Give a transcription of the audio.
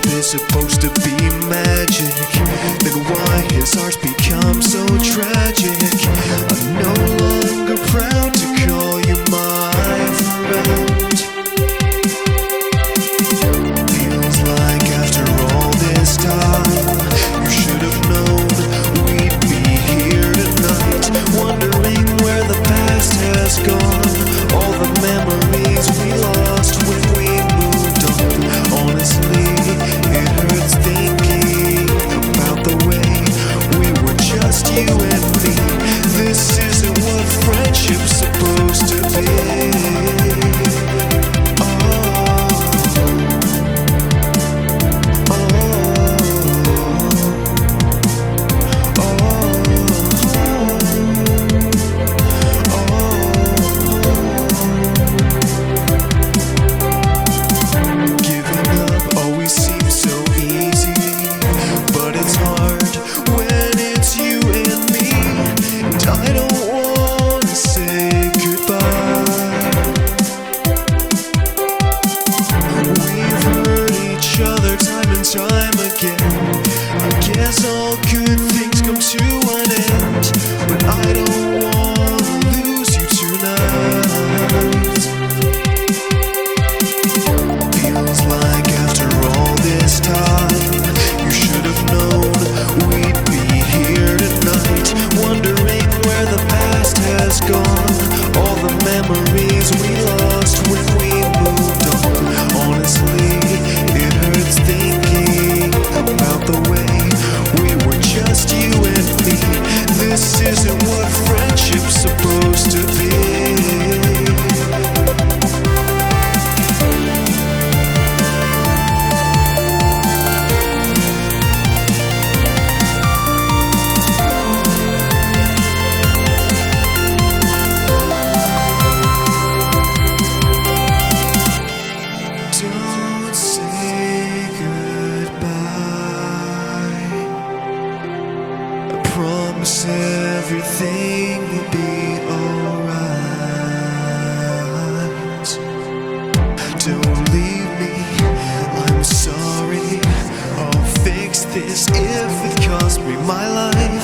is supposed to be magic, then why has ours become so tragic? I'm no longer proud to call you my friend. Feels like after all this time, you should have known we'd be here tonight, wondering where the past has gone, all the memories we lost when we moved on. Honestly, it hurts thinking about the way we were just you and me. This isn't what friendship's supposed to be. Time again, I guess all good things come to an end, but I don't wanna lose you tonight. Feels like after all this time, you should have known we'd be here tonight, wondering where the past has gone, all the memories we lost when we moved on. Honestly, it hurts thinking about the way we were just you and me. This isn't what friendship's supposed to be. Don't say goodbye. I promise everything will be alright. Don't leave me, I'm sorry. I'll fix this if it costs me my life.